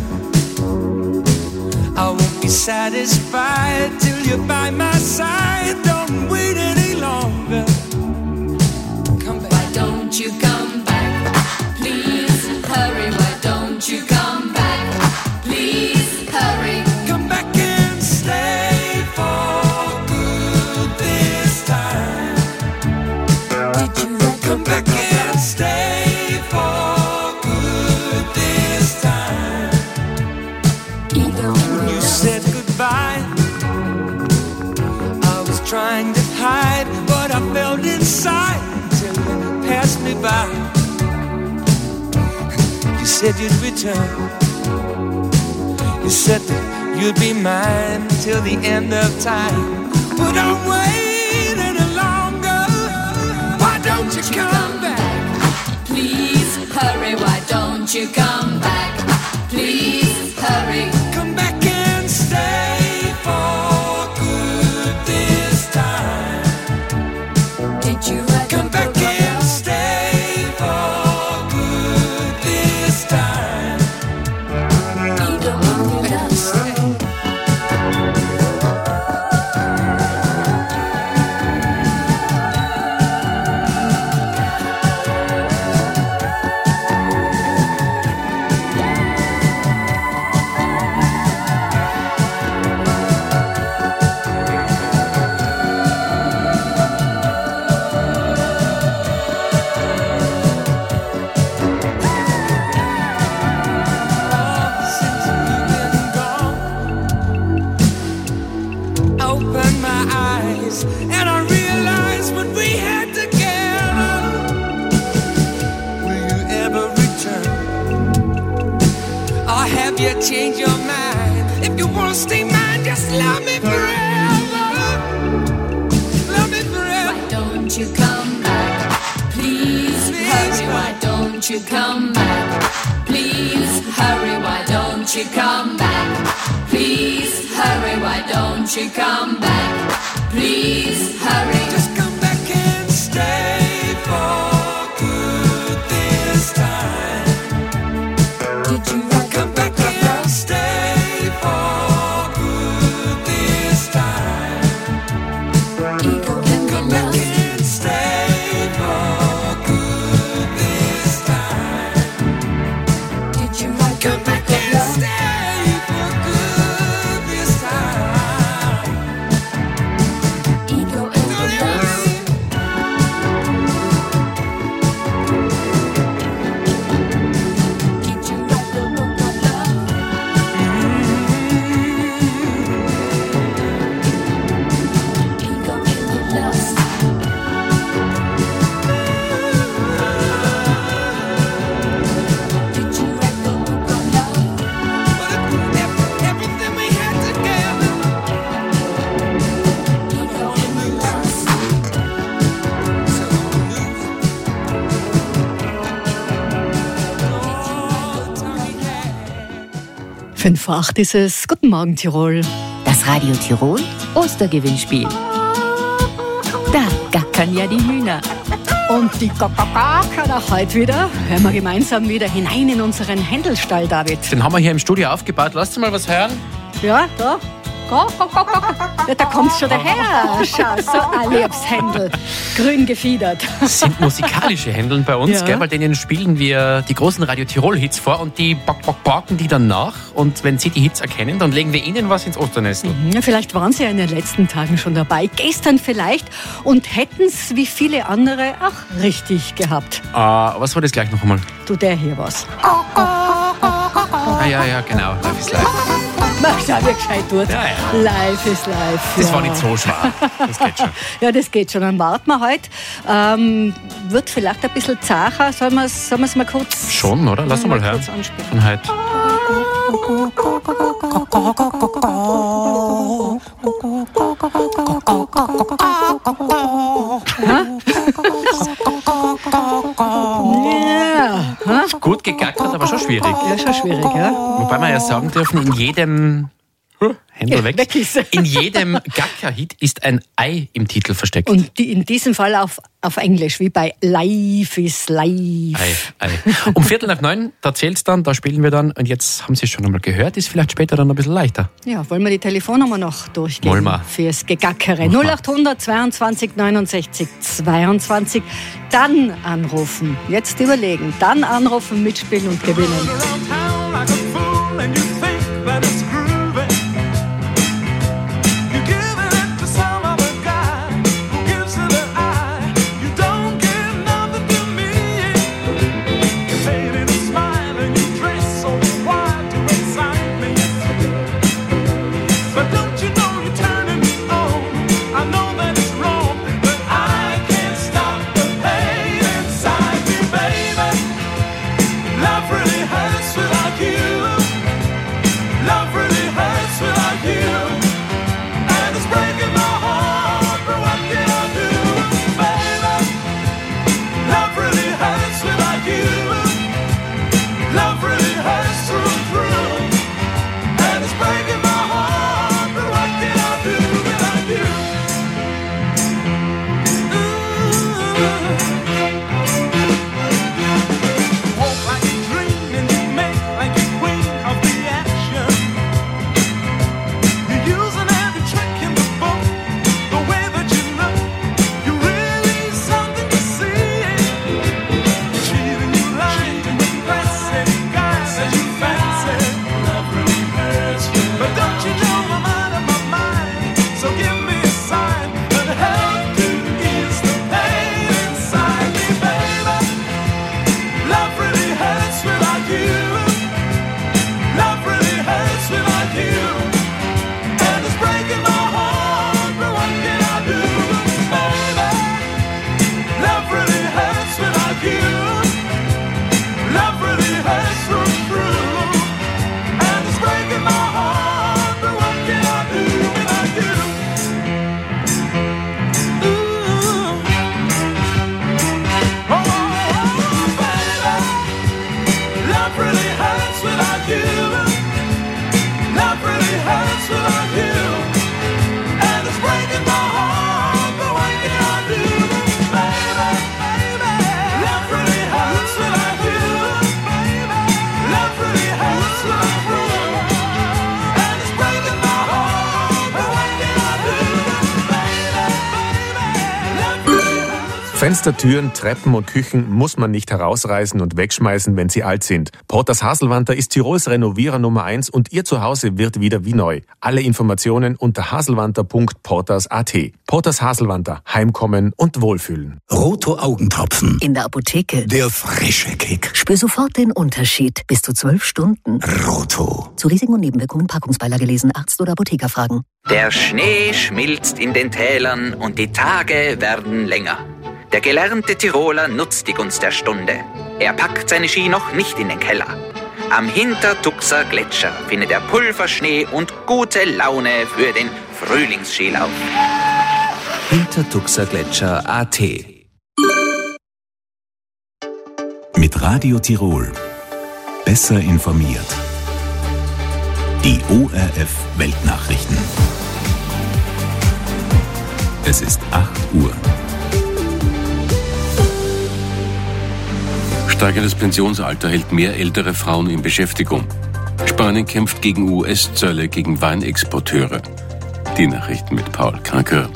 I won't be satisfied till you're by my side. Don't wait any longer. Come back. Why don't you come back? Please hurry. Why don't you come back? Please hurry. Come back and stay for good this time. Did you come back and stay for good this time? When you said goodbye, I was trying to hide what I felt inside until you passed me by. You said you'd return. You said that you'd be mine till the end of time. But I'm waiting. don't you come back? Please hurry, why don't you come back? Please hurry. Come back and stay for good this time. Did you write Come back and stay for good this time. Ego in the dust. Open my eyes and I realize what we had together. Will you ever return? Or have you changed your mind? If you wanna stay mine, just love me forever. Love me forever. Why don't you come back? Please hurry, why don't you come back? Please hurry, why don't you come back? Please hurry, why don't you come back? Please hurry. Just come back and stay for good this time. Did you write Come back and stay for good this time. Ego in the Come back dust. and stay for good this time. Did you write Come back and stay for good this time. Ego in the dust. Did you write the book of love? Ego in the dust. Did you write the book of love? Everything we had together. Ego in the dust. Fünf vor acht ist es. Guten Morgen, Tirol. Das Radio Tirol Ostergewinnspiel. Da gackern ja die Hühner. Und die Gackern auch heute wieder. Hören wir gemeinsam wieder hinein in unseren Händelstall, David. Den haben wir hier im Studio aufgebaut. Lasst mal was hören. Ja, da. Ja, da kommt's schon daher. Schau, so alle aufs Händel. Grün gefiedert. Das sind musikalische Händeln bei uns, Ja. gell? Bei denen spielen wir die großen Radio Tirol-Hits vor und die bock, bock, bocken die dann nach. Und wenn sie die Hits erkennen, dann legen wir ihnen was ins Osternest. Ja, vielleicht waren Sie ja in den letzten Tagen schon dabei, gestern vielleicht, und hätten es wie viele andere auch richtig gehabt. Äh, was war das gleich noch einmal? Du, der hier was. Ah, ja, ja, genau. Life is Life. Mach schau, wie gescheit tut. Ja, ja. Live ist live. Das ja. war nicht so schwer. Das geht schon. Ja, das geht schon. Dann warten wir heute. Ähm, wird vielleicht ein bisschen zacher. Sollen wir es sollen wir's mal kurz... Schon, oder? Lass uns mal hören. kurz anspielen. Von heute. Ja. Ha? Gut gegackert, aber schon schwierig. Ja, schon schwierig, ja. Wobei wir ja sagen dürfen, in jedem Händel Ja, weg. weg ist er. In jedem Gacker-Hit ist ein Ei im Titel versteckt. Und die, in diesem Fall auf, auf Englisch, wie bei Life is Life. Ei, Ei. Um Viertel nach neun, da zählt's dann, da spielen wir dann. Und jetzt haben Sie es schon einmal gehört, ist vielleicht später dann ein bisschen leichter. Ja, wollen wir die Telefonnummer noch durchgehen? Wollen wir. Fürs Gegackere. null acht hundert zweiundzwanzig neunundsechzig zweiundzwanzig. Dann anrufen. Jetzt überlegen. Dann anrufen, mitspielen und gewinnen. Love Fenster, Türen, Treppen und Küchen muss man nicht herausreißen und wegschmeißen, wenn sie alt sind. Porters Haselwanter ist Tirols Renovierer Nummer eins und Ihr Zuhause wird wieder wie neu. Alle Informationen unter haselwanter punkt porters punkt at. Porters Haselwanter. Heimkommen und Wohlfühlen. Roto Augentropfen. In der Apotheke. Der frische Kick. Spür sofort den Unterschied. Bis zu zwölf Stunden. Roto. Zu Risiken und Nebenwirkungen Packungsbeilage lesen, Arzt oder Apotheker fragen. Der Schnee schmilzt in den Tälern und die Tage werden länger. Der gelernte Tiroler nutzt die Gunst der Stunde. Er packt seine Ski noch nicht in den Keller. Am Hintertuxer Gletscher findet er Pulverschnee und gute Laune für den Frühlingsskilauf. Hintertuxer Gletscher punkt at. Mit Radio Tirol. Besser informiert. Die O R F Weltnachrichten. Es ist acht Uhr. Steigendes Pensionsalter hält mehr ältere Frauen in Beschäftigung. Spanien kämpft gegen U S-Zölle gegen Weinexporteure. Die Nachrichten mit Paul Kranker.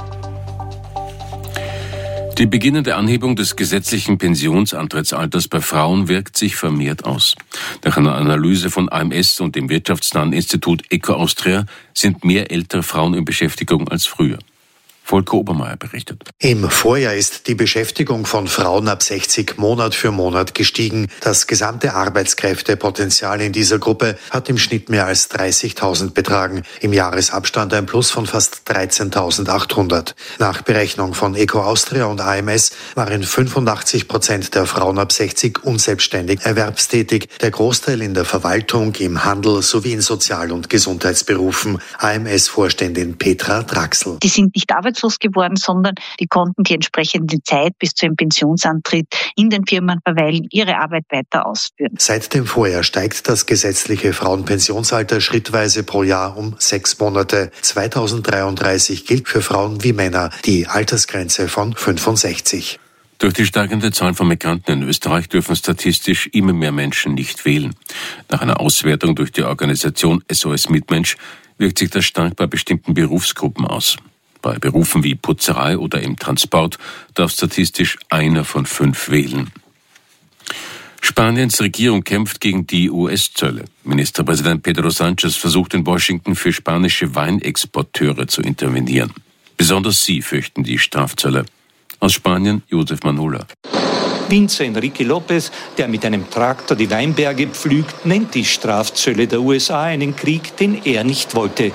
Die beginnende Anhebung des gesetzlichen Pensionsantrittsalters bei Frauen wirkt sich vermehrt aus. Nach einer Analyse von A M S und dem wirtschaftsnahen Institut Eco Austria sind mehr ältere Frauen in Beschäftigung als früher. Volker Obermeier berichtet. Im Vorjahr ist die Beschäftigung von Frauen ab sechzig Monat für Monat gestiegen. Das gesamte Arbeitskräftepotenzial in dieser Gruppe hat im Schnitt mehr als dreißigtausend betragen. Im Jahresabstand ein Plus von fast dreizehntausendachthundert. Nach Berechnung von Eco Austria und A M S waren fünfundachtzig Prozent der Frauen ab sechzig unselbstständig erwerbstätig. Der Großteil in der Verwaltung, im Handel sowie in Sozial- und Gesundheitsberufen. A M S-Vorständin Petra Draxl. Die sind nicht arbeitslos geworden, sondern die konnten die entsprechende Zeit bis zum Pensionsantritt in den Firmen verweilen, ihre Arbeit weiter ausführen. Seit dem Vorjahr steigt das gesetzliche Frauenpensionsalter schrittweise pro Jahr um sechs Monate. zweitausenddreiunddreißig gilt für Frauen wie Männer die Altersgrenze von fünfundsechzig. Durch die steigende Zahl von Migranten in Österreich dürfen statistisch immer mehr Menschen nicht wählen. Nach einer Auswertung durch die Organisation S O S Mitmensch wirkt sich das stark bei bestimmten Berufsgruppen aus. Bei Berufen wie Putzerei oder im Transport darf statistisch einer von fünf wählen. Spaniens Regierung kämpft gegen die U S-Zölle. Ministerpräsident Pedro Sánchez versucht in Washington für spanische Weinexporteure zu intervenieren. Besonders sie fürchten die Strafzölle. Aus Spanien Josef Manola. Winzer Enrique López, der mit einem Traktor die Weinberge pflügt, nennt die Strafzölle der U S A einen Krieg, den er nicht wollte.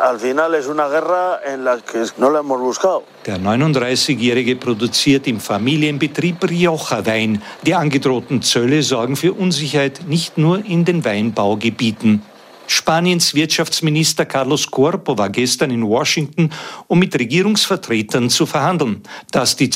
Der neununddreißigjährige produziert im Familienbetrieb Rioja-Wein. Die angedrohten Zölle sorgen für Unsicherheit nicht nur in den Weinbaugebieten. Spaniens Wirtschaftsminister Carlos Corpo war gestern in Washington, um mit Regierungsvertretern zu verhandeln. Dass die